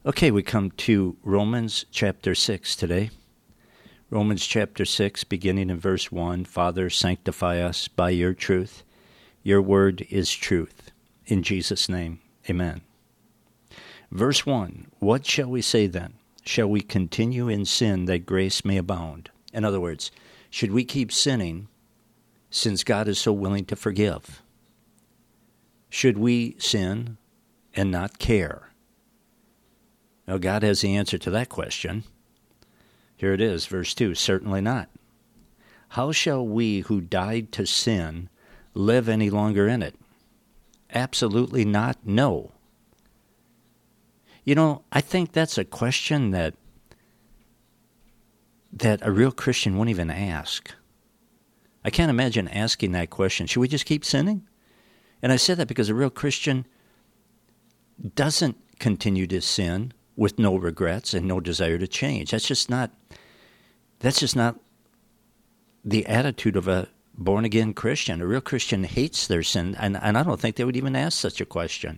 Okay, we come to Romans chapter 6 today. Romans chapter 6, beginning in verse 1, Father, sanctify us by your truth. Your word is truth. In Jesus' name, amen. Verse 1, what shall we say then? Shall we continue in sin that grace may abound? In other words, should we keep sinning since God is so willing to forgive? Should we sin and not care? Now, God has the answer to that question. Here it is, verse 2, certainly not. How shall we who died to sin live any longer in it? Absolutely not, no. You know, I think that's a question that a real Christian won't even ask. I can't imagine asking that question. Should we just keep sinning? And I say that because a real Christian doesn't continue to sin with no regrets and no desire to change. That's just not the attitude of a born-again Christian. A real Christian hates their sin, and I don't think they would even ask such a question.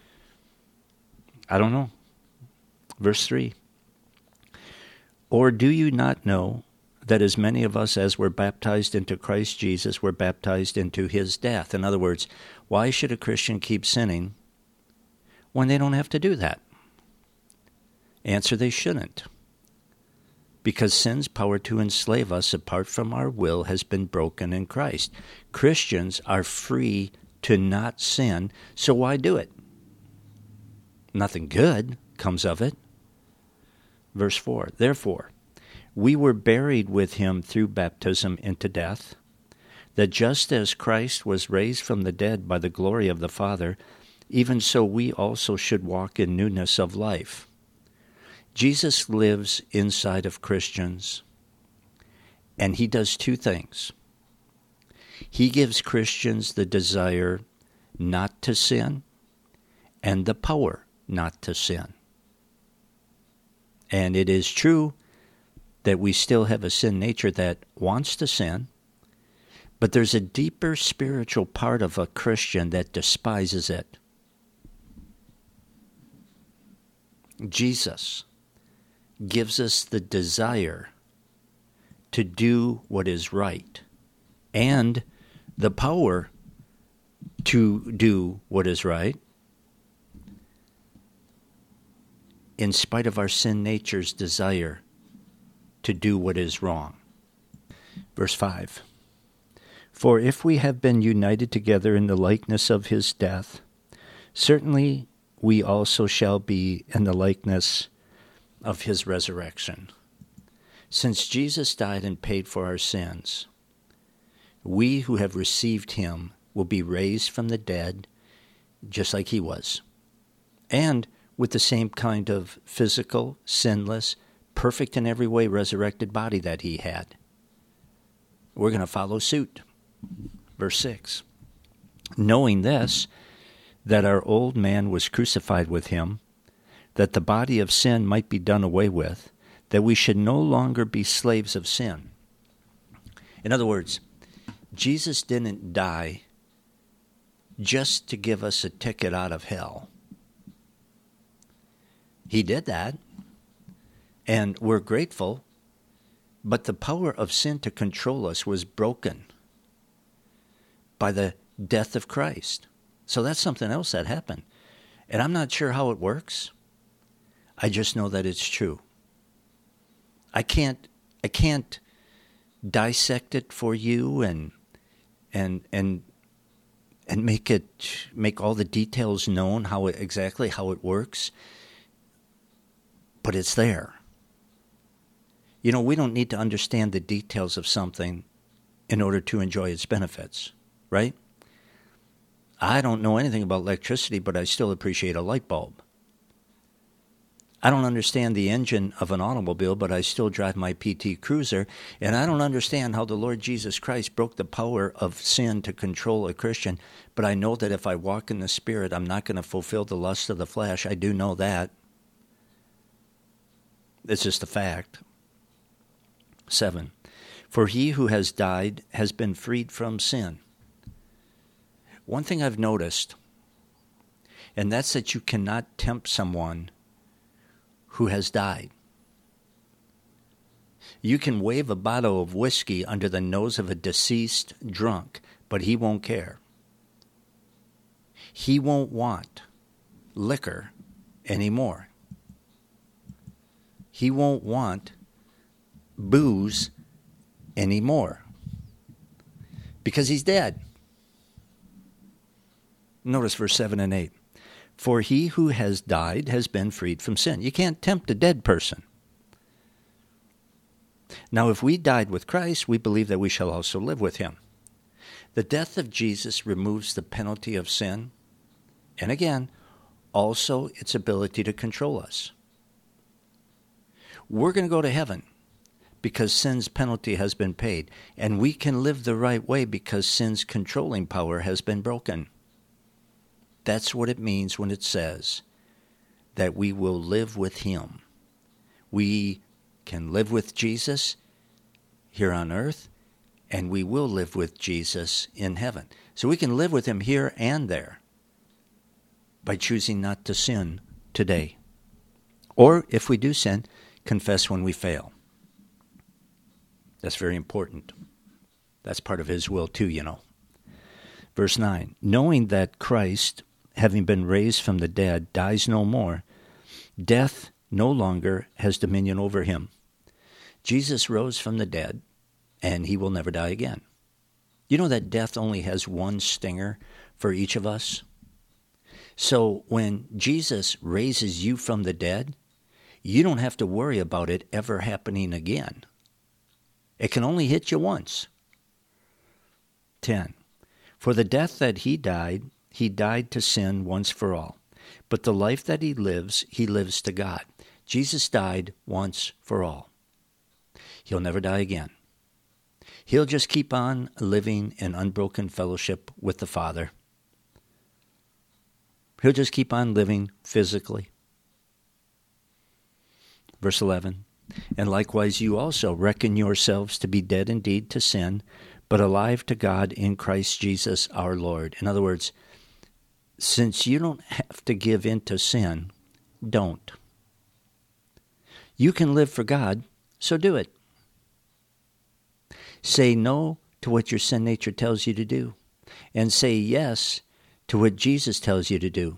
I don't know. Verse 3. Or do you not know that as many of us as were baptized into Christ Jesus were baptized into his death? In other words, why should a Christian keep sinning when they don't have to do that? Answer, they shouldn't. Because sin's power to enslave us apart from our will has been broken in Christ. Christians are free to not sin, so why do it? Nothing good comes of it. Verse 4, therefore, we were buried with him through baptism into death, that just as Christ was raised from the dead by the glory of the Father, even so we also should walk in newness of life. Jesus lives inside of Christians, and he does two things. He gives Christians the desire not to sin and the power not to sin. And it is true that we still have a sin nature that wants to sin, but there's a deeper spiritual part of a Christian that despises it. Jesus gives us the desire to do what is right and the power to do what is right in spite of our sin nature's desire to do what is wrong. Verse 5, for if we have been united together in the likeness of his death, certainly we also shall be in the likeness of his resurrection. Since Jesus died and paid for our sins, we who have received him will be raised from the dead just like he was, and with the same kind of physical, sinless, perfect in every way resurrected body that he had. We're going to follow suit. Verse 6, knowing this, that our old man was crucified with him, that the body of sin might be done away with, that we should no longer be slaves of sin. In other words, Jesus didn't die just to give us a ticket out of hell. He did that, and we're grateful, but the power of sin to control us was broken by the death of Christ. So that's something else that happened. And I'm not sure how it works. I just know that it's true. I can't dissect it for you and make all the details known exactly how it works. But it's there. You know, we don't need to understand the details of something in order to enjoy its benefits, right? I don't know anything about electricity, but I still appreciate a light bulb. I don't understand the engine of an automobile, but I still drive my PT Cruiser, and I don't understand how the Lord Jesus Christ broke the power of sin to control a Christian, but I know that if I walk in the Spirit, I'm not going to fulfill the lust of the flesh. I do know that. It's just a fact. 7, for he who has died has been freed from sin. One thing I've noticed, and that's that you cannot tempt someone who has died. You can wave a bottle of whiskey under the nose of a deceased drunk, but he won't care. He won't want liquor anymore. He won't want booze anymore because he's dead. Notice verse 7 and 8. For he who has died has been freed from sin. You can't tempt a dead person. Now, if we died with Christ, we believe that we shall also live with him. The death of Jesus removes the penalty of sin, and again, also its ability to control us. We're going to go to heaven because sin's penalty has been paid, and we can live the right way because sin's controlling power has been broken. That's what it means when it says that we will live with him. We can live with Jesus here on earth, and we will live with Jesus in heaven. So we can live with him here and there by choosing not to sin today. Or if we do sin, confess when we fail. That's very important. That's part of his will too, you know. Verse 9, knowing that Christ, having been raised from the dead, dies no more, death no longer has dominion over him. Jesus rose from the dead, and he will never die again. You know that death only has one stinger for each of us? So when Jesus raises you from the dead, you don't have to worry about it ever happening again. It can only hit you once. 10. For the death that he died to sin once for all. But the life that he lives to God. Jesus died once for all. He'll never die again. He'll just keep on living in unbroken fellowship with the Father. He'll just keep on living physically. Verse 11, and likewise you also reckon yourselves to be dead indeed to sin, but alive to God in Christ Jesus our Lord. In other words, since you don't have to give in to sin, don't. You can live for God, so do it. Say no to what your sin nature tells you to do, and say yes to what Jesus tells you to do.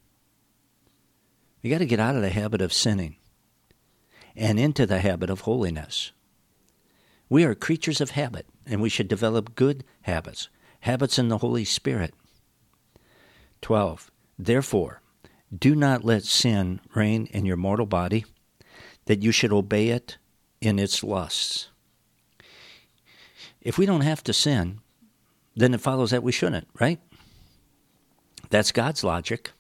You got to get out of the habit of sinning and into the habit of holiness. We are creatures of habit, and we should develop good habits, habits in the Holy Spirit. 12. Therefore, do not let sin reign in your mortal body, that you should obey it in its lusts. If we don't have to sin, then it follows that we shouldn't, right? That's God's logic.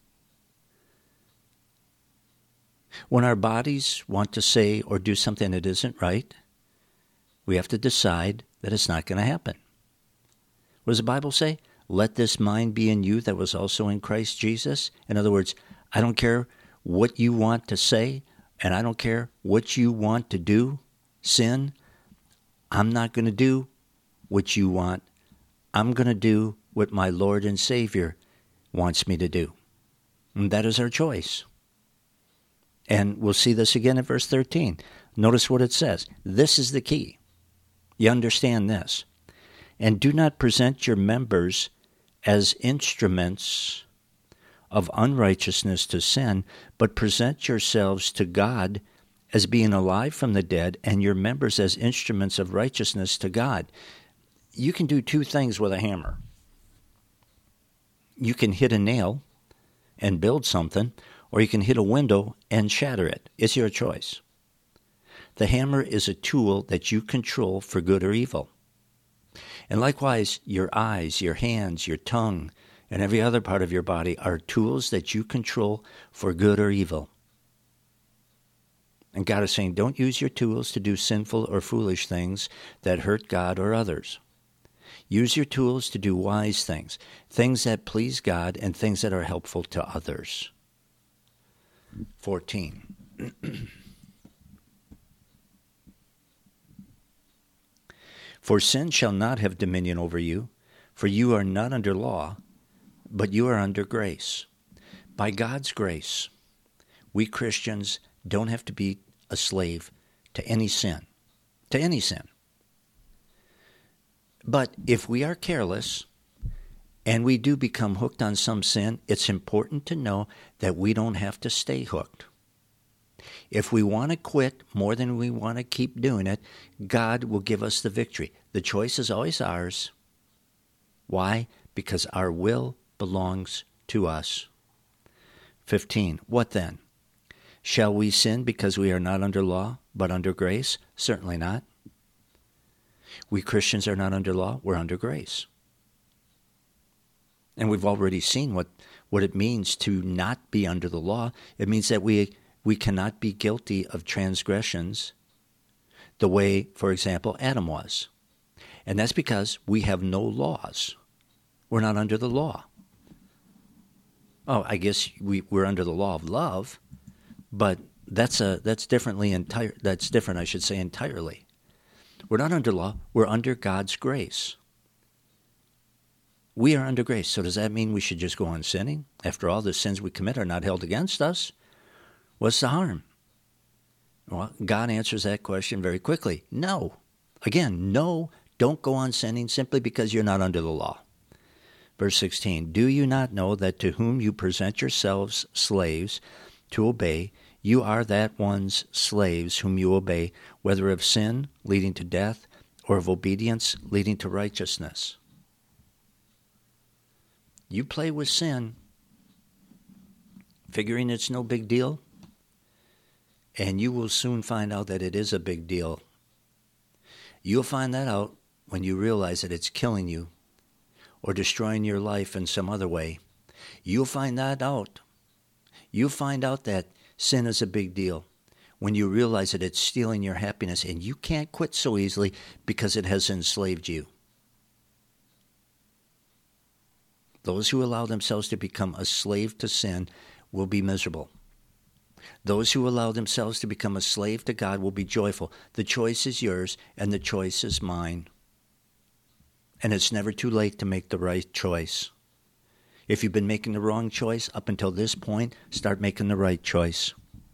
When our bodies want to say or do something that isn't right, we have to decide that it's not going to happen. What does the Bible say? Let this mind be in you that was also in Christ Jesus. In other words, I don't care what you want to say, and I don't care what you want to do, sin. I'm not going to do what you want. I'm going to do what my Lord and Savior wants me to do. And that is our choice. And we'll see this again in verse 13. Notice what it says. This is the key. You understand this. And do not present your members as instruments of unrighteousness to sin, but present yourselves to God as being alive from the dead, and your members as instruments of righteousness to God. You can do two things with a hammer. You can hit a nail and build something, or you can hit a window and shatter it. It's your choice. The hammer is a tool that you control for good or evil. And likewise, your eyes, your hands, your tongue, and every other part of your body are tools that you control for good or evil. And God is saying, don't use your tools to do sinful or foolish things that hurt God or others. Use your tools to do wise things, things that please God and things that are helpful to others. 14. For sin shall not have dominion over you, for you are not under law, but you are under grace. By God's grace, we Christians don't have to be a slave to any sin. To any sin. But if we are careless and we do become hooked on some sin, it's important to know that we don't have to stay hooked. If we want to quit more than we want to keep doing it, God will give us the victory. The choice is always ours. Why? Because our will belongs to us. 15. What then? Shall we sin because we are not under law, but under grace? Certainly not. We Christians are not under law, we're under grace. And we've already seen what it means to not be under the law. It means that we cannot be guilty of transgressions the way, for example, Adam was. And that's because we have no laws. We're not under the law. Oh, I guess we're under the law of love, but that's different, I should say, entirely. We're not under law, we're under God's grace. We are under grace. So does that mean we should just go on sinning? After all, the sins we commit are not held against us. What's the harm? Well, God answers that question very quickly. No. Again, no, don't go on sinning simply because you're not under the law. Verse 16, do you not know that to whom you present yourselves slaves to obey, you are that one's slaves whom you obey, whether of sin leading to death or of obedience leading to righteousness? You play with sin, figuring it's no big deal, and you will soon find out that it is a big deal. You'll find that out when you realize that it's killing you or destroying your life in some other way. You'll find that out. You'll find out that sin is a big deal when you realize that it's stealing your happiness and you can't quit so easily because it has enslaved you. Those who allow themselves to become a slave to sin will be miserable. Those who allow themselves to become a slave to God will be joyful. The choice is yours and the choice is mine. And it's never too late to make the right choice. If you've been making the wrong choice up until this point, start making the right choice.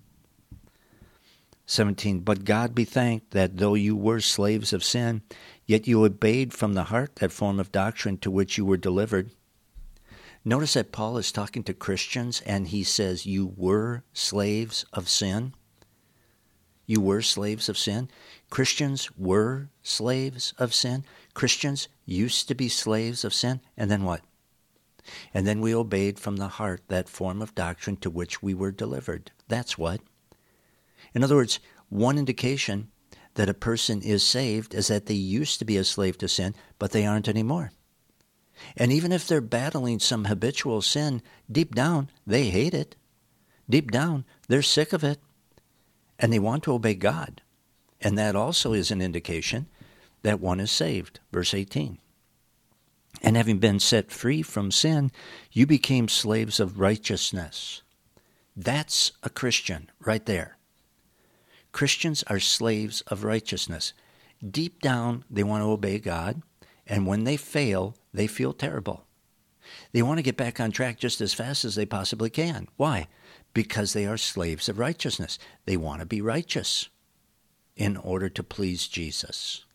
17, but God be thanked that though you were slaves of sin, yet you obeyed from the heart that form of doctrine to which you were delivered. Notice that Paul is talking to Christians and he says, you were slaves of sin. You were slaves of sin. Christians were slaves of sin. Christians used to be slaves of sin. And then what? And then we obeyed from the heart that form of doctrine to which we were delivered. That's what. In other words, one indication that a person is saved is that they used to be a slave to sin, but they aren't anymore. And even if they're battling some habitual sin, deep down, they hate it. Deep down, they're sick of it. And they want to obey God. And that also is an indication that one is saved. Verse 18. And having been set free from sin, you became slaves of righteousness. That's a Christian right there. Christians are slaves of righteousness. Deep down, they want to obey God. And when they fail, they feel terrible. They want to get back on track just as fast as they possibly can. Why? Because they are slaves of righteousness. They want to be righteous in order to please Jesus.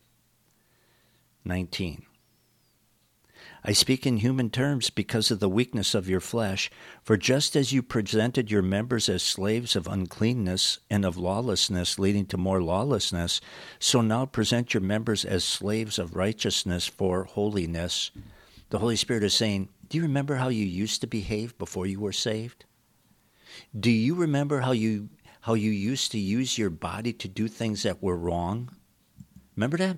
19. I speak in human terms because of the weakness of your flesh, for just as you presented your members as slaves of uncleanness and of lawlessness leading to more lawlessness, so now present your members as slaves of righteousness for holiness. The Holy Spirit is saying, do you remember how you used to behave before you were saved? Do you remember how you used to use your body to do things that were wrong? Remember that?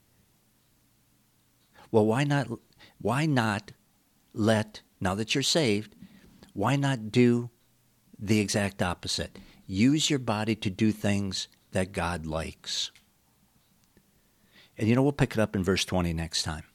Well, why not let, now that you're saved, why not do the exact opposite? Use your body to do things that God likes. And we'll pick it up in verse 20 next time.